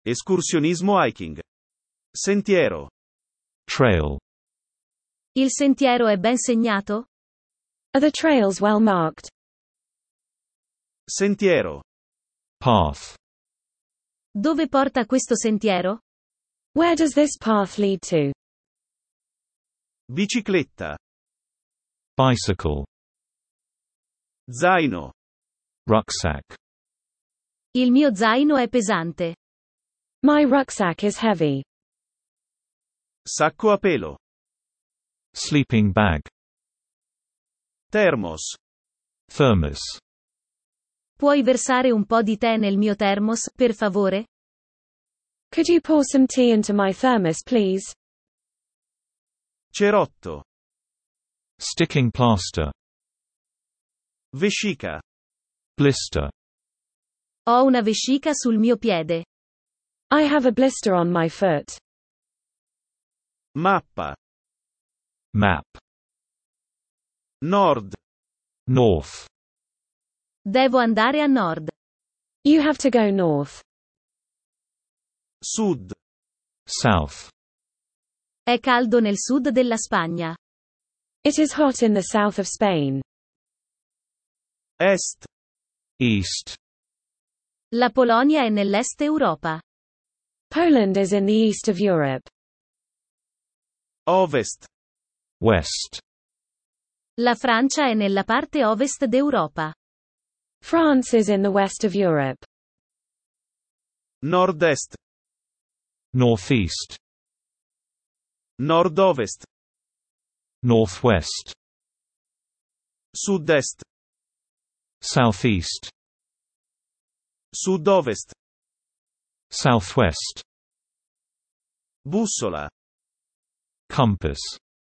Escursionismo hiking. Sentiero. Trail. Il sentiero è ben segnato? Are the trails well marked? Sentiero. Path. Dove porta questo sentiero? Where does this path lead to? Bicicletta. Bicycle. Zaino. Rucksack. Il mio zaino è pesante. My rucksack is heavy. Sacco a pelo. Sleeping bag. Termos. Thermos. Puoi versare un po' di tè nel mio thermos, per favore? Could you pour some tea into my thermos, please? Cerotto. Sticking plaster. Vescica. Blister. Ho una vescica sul mio piede. I have a blister on my foot. Mappa. Map. Nord. North. Devo andare a nord. You have to go north. Sud. South. È caldo nel sud della Spagna. It is hot in the south of Spain. Est. East. La Polonia è nell'est Europa. Poland is in the east of Europe. Ovest. West. La Francia è nella parte ovest d'Europa. France is in the west of Europe. Nord-est. Northeast. Nord-ovest. Northwest. Sud-est. Southeast. Sud-ovest. Southwest. Bussola. Compass.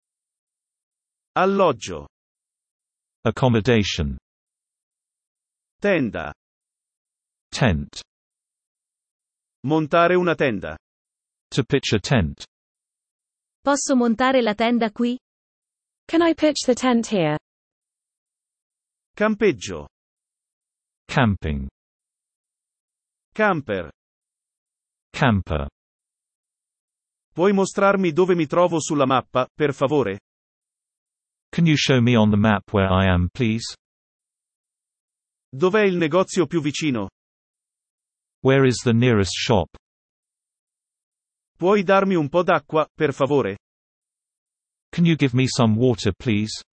Alloggio. Accommodation. Tenda. Tent. Montare una tenda. To pitch a tent. Posso montare la tenda qui? Can I pitch the tent here? Campeggio. Camping. Camper. Camper. Puoi mostrarmi dove mi trovo sulla mappa, per favore? Can you show me on the map where I am, please? Dov'è il negozio più vicino? Where is the nearest shop? Puoi darmi un po' d'acqua, per favore? Can you give me some water, please?